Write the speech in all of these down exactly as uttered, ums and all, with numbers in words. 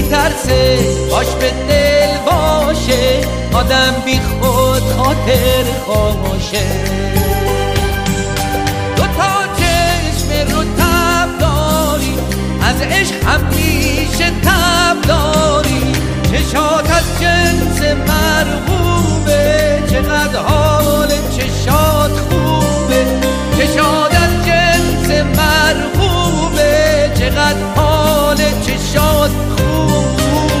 میترسه باش به دل باشه، آدم بی خود خاطر خاموشه. دو تا چشم رو تب داری، از عشق همیشه تب داری، چشات از جنس مرغوبه، چقدر حال چشات خوبه، چشات از جنس مرغوبه، چقدر حال چشات خوبه.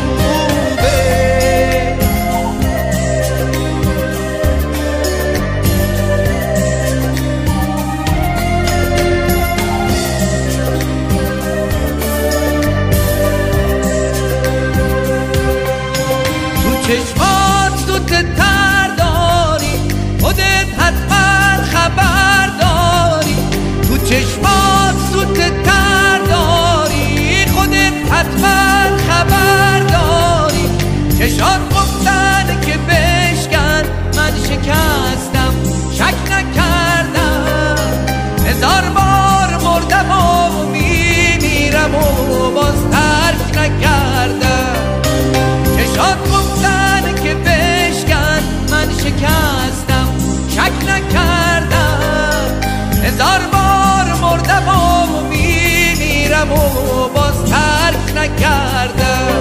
چشمات تو تر داری، خودت حتما خبر داری، تو چشمات تو تر داری، خودت حتما خبر داری. چشات گفتن که بشکن، من شکستم شک نکردم، هزار بار مردم و میمیرم و باز ترک نکردم. چشات گفتن که بشکن، من شکستم شک نکردم، هزار بار مردم و میمیرم و باز ترک نکردم.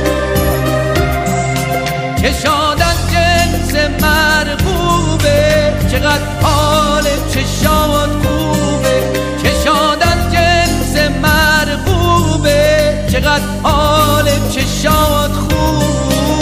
چشات از جنس مرغوبه، چقدر حال چشات خوبه، چشات از جنس مرغوبه، چقدر حال چشات خوبه.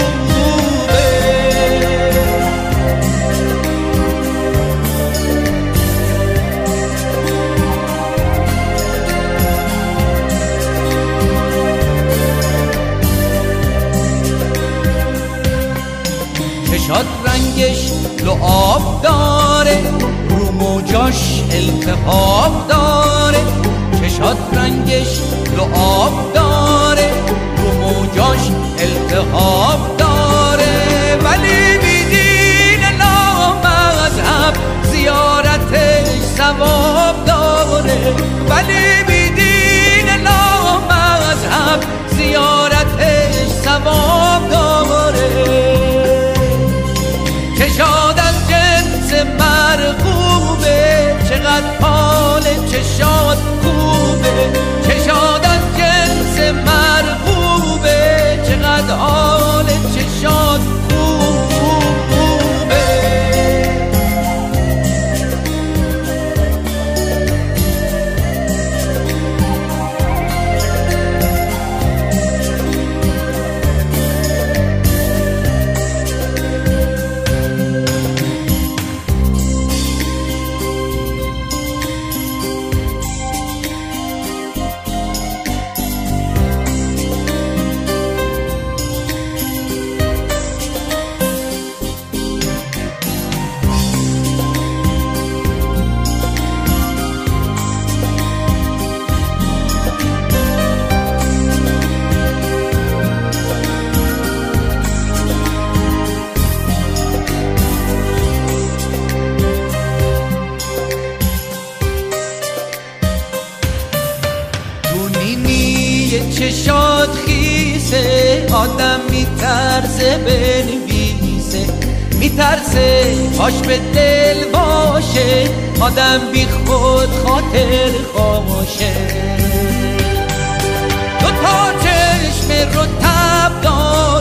چشات رنگش لعاب داره، رو موجاش التهاب داره، چشات رنگش لعاب داره، رو موجاش التهاب داره، ولی بیدین لامذهب زیارتش ثواب داره، ولی بیدین لامذهب زیارتش ثواب داره. چشات از جنس مرغوبه، چقدر حال چشات خوبه، چشات از جنس مرغوبه، چقدر حال چشات خوبه. چشات خیسه، آدم میترسه بنویسه، میترسه باش به دل باشه، آدم بی خود خاطر خاموشه. دو تا چشم رو تب دار